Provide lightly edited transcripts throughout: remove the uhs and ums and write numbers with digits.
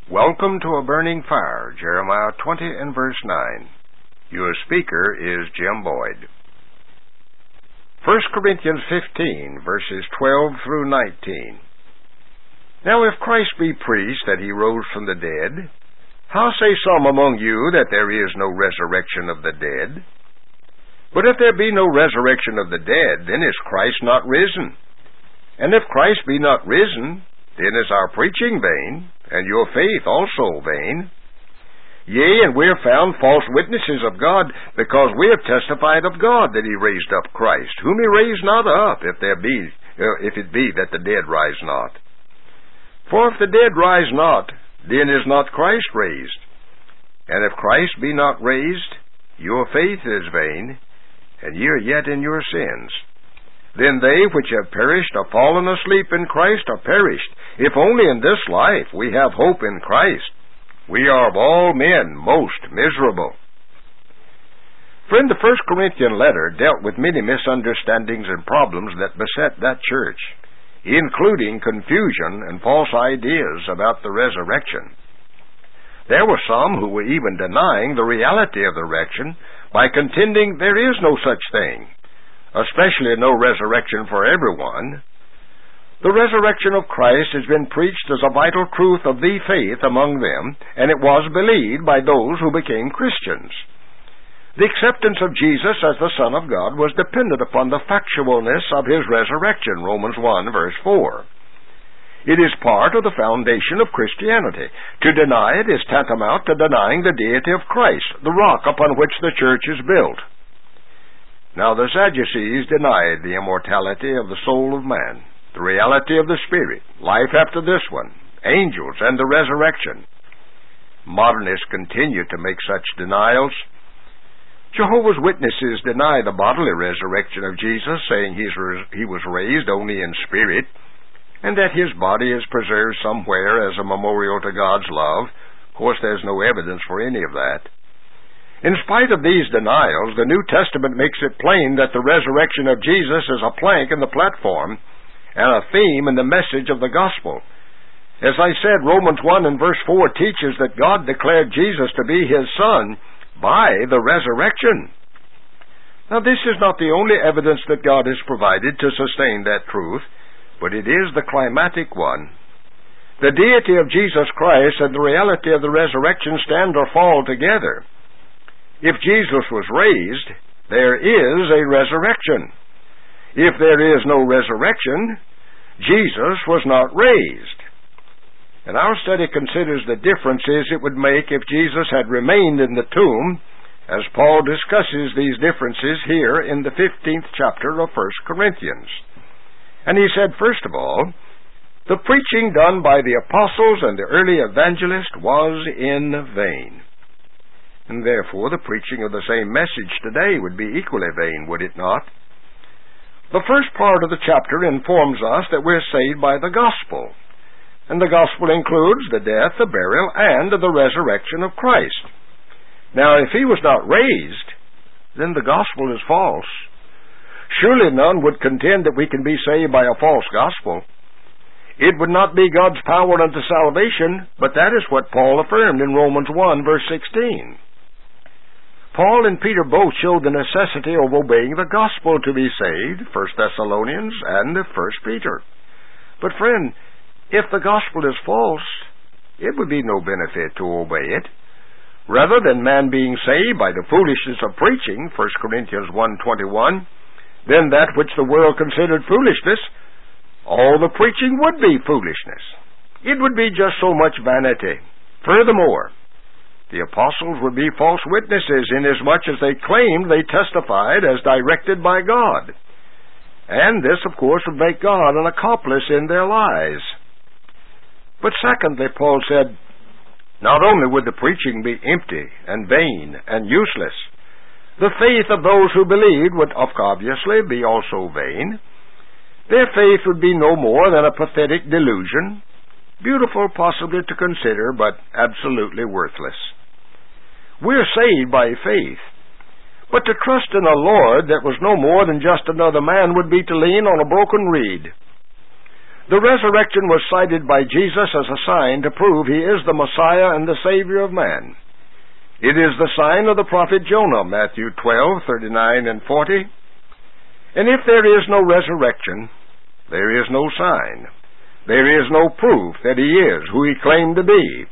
Welcome to A Burning Fire, Jeremiah 20 and verse 9. Your speaker is Jim Boyd. 1 Corinthians 15, verses 12 through 19. Now if Christ be preached that he rose from the dead, how say some among you that there is no resurrection of the dead? But if there be no resurrection of the dead, then is Christ not risen? And if Christ be not risen, then is our preaching vain, and your faith also vain. Yea, and we are found false witnesses of God, because we have testified of God that he raised up Christ, whom he raised not up, if it be that the dead rise not. For if the dead rise not, then is not Christ raised. And if Christ be not raised, your faith is vain, and ye are yet in your sins. Then they which have perished are fallen asleep in Christ are perished. If only in this life we have hope in Christ, we are of all men most miserable. Friend, the 1 Corinthian letter dealt with many misunderstandings and problems that beset that church, including confusion and false ideas about the resurrection. There were some who were even denying the reality of the resurrection by contending there is no such thing, especially no resurrection for everyone. The resurrection of Christ has been preached as a vital truth of the faith among them, and it was believed by those who became Christians. The acceptance of Jesus as the Son of God was dependent upon the factualness of his resurrection, Romans 1, verse 4. It is part of the foundation of Christianity. To deny it is tantamount to denying the deity of Christ, the rock upon which the church is built. Now the Sadducees denied the immortality of the soul of man, the reality of the spirit, life after this one, angels, and the resurrection. Modernists continue to make such denials. Jehovah's Witnesses deny the bodily resurrection of Jesus, saying he was raised only in spirit, and that his body is preserved somewhere as a memorial to God's love. Of course, there's no evidence for any of that. In spite of these denials, the New Testament makes it plain that the resurrection of Jesus is a plank in the platform and a theme in the message of the gospel. As I said, Romans 1 and verse 4 teaches that God declared Jesus to be his Son by the resurrection. Now, this is not the only evidence that God has provided to sustain that truth, but it is the climatic one. The deity of Jesus Christ and the reality of the resurrection stand or fall together. If Jesus was raised, there is a resurrection. If there is no resurrection, Jesus was not raised. And our study considers the differences it would make if Jesus had remained in the tomb, as Paul discusses these differences here in the 15th chapter of 1 Corinthians. And he said, first of all, the preaching done by the apostles and the early evangelists was in vain. And therefore the preaching of the same message today would be equally vain, would it not? The first part of the chapter informs us that we're saved by the gospel. And the gospel includes the death, the burial, and the resurrection of Christ. Now, if he was not raised, then the gospel is false. Surely none would contend that we can be saved by a false gospel. It would not be God's power unto salvation, but that is what Paul affirmed in Romans 1, verse 16. Paul and Peter both showed the necessity of obeying the gospel to be saved, 1 Thessalonians and 1 Peter. But friend, if the gospel is false, it would be no benefit to obey it. Rather than man being saved by the foolishness of preaching, 1 Corinthians 1:21, then that which the world considered foolishness, all the preaching would be foolishness. It would be just so much vanity. Furthermore, the apostles would be false witnesses inasmuch as they claimed they testified as directed by God. And this, of course, would make God an accomplice in their lies. But secondly, Paul said, not only would the preaching be empty and vain and useless, the faith of those who believed would obviously be also vain. Their faith would be no more than a pathetic delusion, beautiful possibly to consider, but absolutely worthless. We're saved by faith, but to trust in a Lord that was no more than just another man would be to lean on a broken reed. The resurrection was cited by Jesus as a sign to prove he is the Messiah and the Savior of man. It is the sign of the prophet Jonah, Matthew 12:39 and 40. And if there is no resurrection, there is no sign. There is no proof that he is who he claimed to be.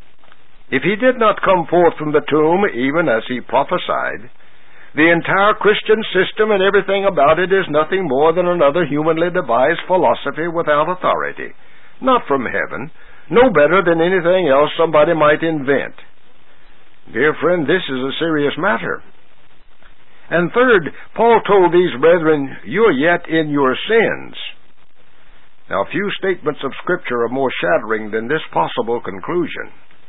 If he did not come forth from the tomb, even as he prophesied, the entire Christian system and everything about it is nothing more than another humanly devised philosophy without authority, not from heaven, no better than anything else somebody might invent. Dear friend, this is a serious matter. And third, Paul told these brethren, you are yet in your sins. Now, few statements of Scripture are more shattering than this possible conclusion.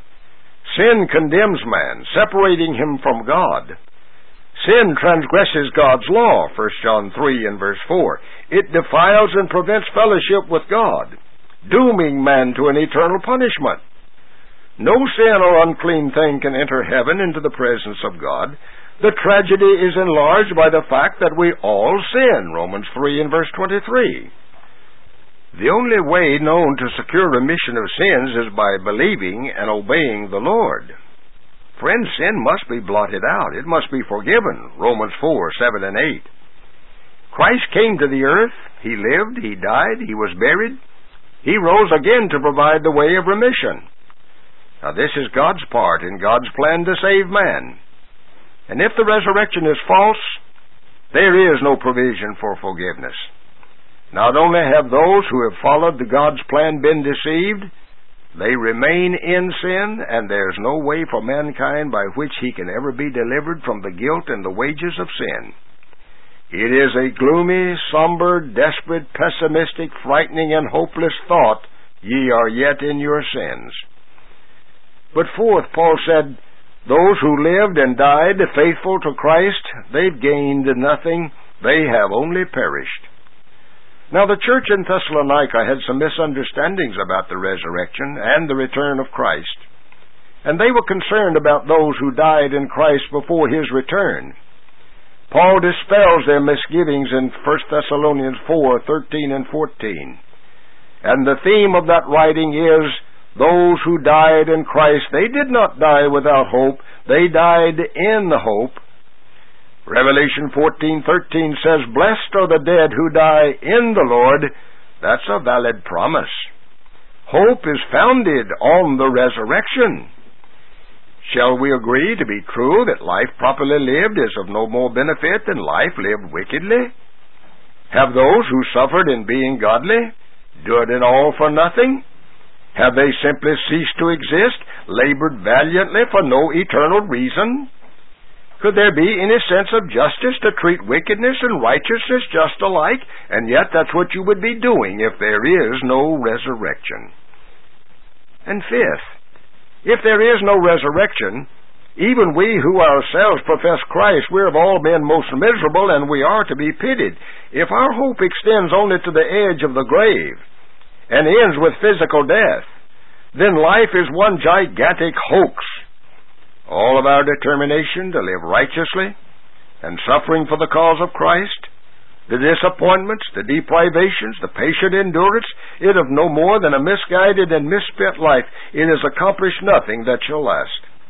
Sin condemns man, separating him from God. Sin transgresses God's law, 1 John 3 and verse 4. It defiles and prevents fellowship with God, dooming man to an eternal punishment. No sin or unclean thing can enter heaven into the presence of God. The tragedy is enlarged by the fact that we all sin, Romans 3 and verse 23. The only way known to secure remission of sins is by believing and obeying the Lord. Friend, sin must be blotted out. It must be forgiven, Romans 4:7 and 8. Christ came to the earth. He lived, he died, he was buried. He rose again to provide the way of remission. Now, this is God's part in God's plan to save man. And if the resurrection is false, there is no provision for forgiveness. Not only have those who have followed God's plan been deceived, they remain in sin, and there's no way for mankind by which he can ever be delivered from the guilt and the wages of sin. It is a gloomy, somber, desperate, pessimistic, frightening, and hopeless thought, ye are yet in your sins. But fourth, Paul said, those who lived and died faithful to Christ, they've gained nothing, they have only perished. Now, the church in Thessalonica had some misunderstandings about the resurrection and the return of Christ, and they were concerned about those who died in Christ before his return. Paul dispels their misgivings in 1 Thessalonians 4:13 and 14. And the theme of that writing is, those who died in Christ, they did not die without hope, they died in hope. Revelation 14:13 says, blessed are the dead who die in the Lord. That's a valid promise. Hope is founded on the resurrection. Shall we agree to be true that life properly lived is of no more benefit than life lived wickedly? Have those who suffered in being godly do it all for nothing? Have they simply ceased to exist, labored valiantly for no eternal reason? Could there be any sense of justice to treat wickedness and righteousness just alike? And yet that's what you would be doing if there is no resurrection. And fifth, if there is no resurrection, even we who ourselves profess Christ, we're of all men most miserable, and we are to be pitied. If our hope extends only to the edge of the grave and ends with physical death, then life is one gigantic hoax. All of our determination to live righteously and suffering for the cause of Christ, the disappointments, the deprivations, the patient endurance, it of no more than a misguided and misspent life. It has accomplished nothing that shall last.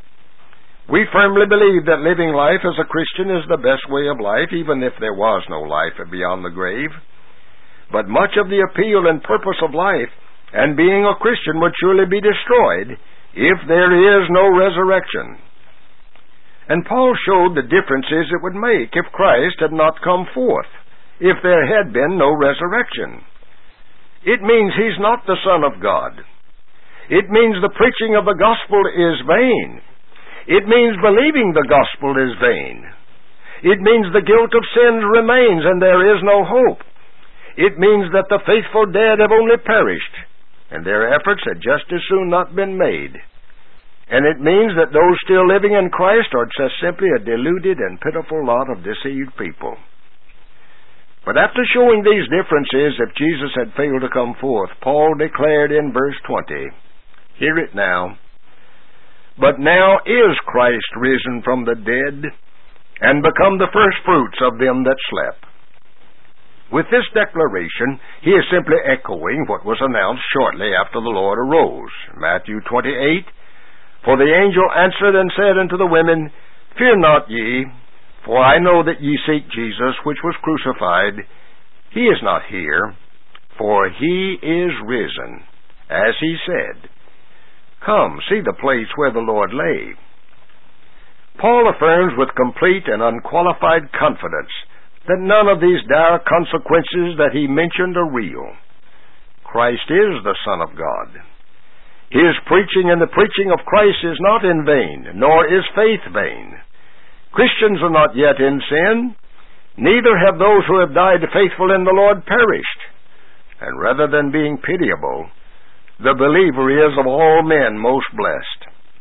We firmly believe that living life as a Christian is the best way of life, even if there was no life beyond the grave. But much of the appeal and purpose of life and being a Christian would surely be destroyed if there is no resurrection. And Paul showed the differences it would make if Christ had not come forth, if there had been no resurrection. It means he's not the Son of God. It means the preaching of the gospel is vain. It means believing the gospel is vain. It means the guilt of sins remains and there is no hope. It means that the faithful dead have only perished, and their efforts had just as soon not been made. And it means that those still living in Christ are just simply a deluded and pitiful lot of deceived people. But after showing these differences, if Jesus had failed to come forth, Paul declared in verse 20, hear it now, but now is Christ risen from the dead, and become the firstfruits of them that slept. With this declaration, he is simply echoing what was announced shortly after the Lord arose. Matthew 28, "For the angel answered and said unto the women, Fear not ye, for I know that ye seek Jesus, which was crucified. He is not here, for he is risen, as he said. Come, see the place where the Lord lay." Paul affirms with complete and unqualified confidence that none of these dire consequences that he mentioned are real. Christ is the Son of God. His preaching and the preaching of Christ is not in vain, nor is faith vain. Christians are not yet in sin, neither have those who have died faithful in the Lord perished. And rather than being pitiable, the believer is of all men most blessed.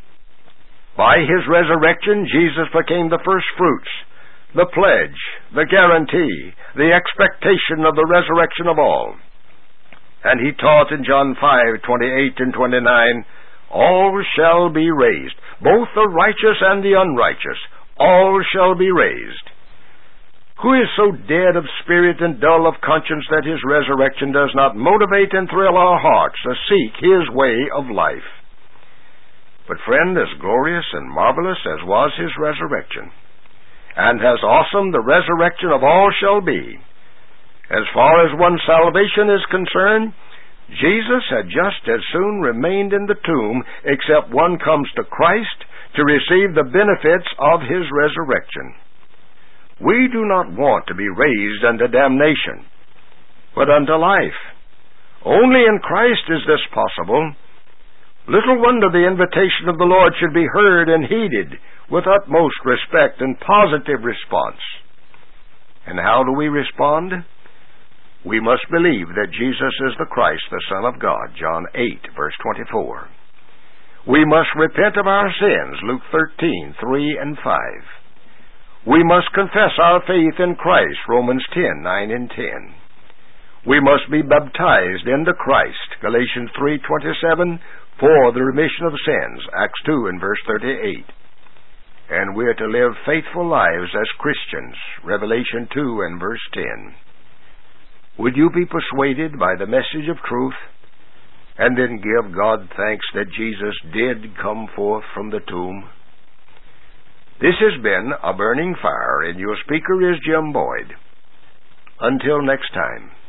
By his resurrection, Jesus became the first fruits, the pledge, the guarantee, the expectation of the resurrection of all. And he taught in John 5:28 and 29, "All shall be raised, both the righteous and the unrighteous, all shall be raised." Who is so dead of spirit and dull of conscience that his resurrection does not motivate and thrill our hearts to seek his way of life? But friend, as glorious and marvelous as was his resurrection, and as awesome the resurrection of all shall be, as far as one's salvation is concerned, Jesus had just as soon remained in the tomb, except one comes to Christ to receive the benefits of his resurrection. We do not want to be raised unto damnation, but unto life. Only in Christ is this possible. Little wonder the invitation of the Lord should be heard and heeded with utmost respect and positive response. And how do we respond? We must believe that Jesus is the Christ, the Son of God, John 8, verse 24. We must repent of our sins, Luke 13:3 and 5. We must confess our faith in Christ, Romans 10:9 and 10. We must be baptized into Christ, Galatians 3:27, for the remission of sins, Acts 2 and verse 38. And we are to live faithful lives as Christians, Revelation 2 and verse 10. Would you be persuaded by the message of truth, and then give God thanks that Jesus did come forth from the tomb? This has been A Burning Fire, and your speaker is Jim Boyd. Until next time.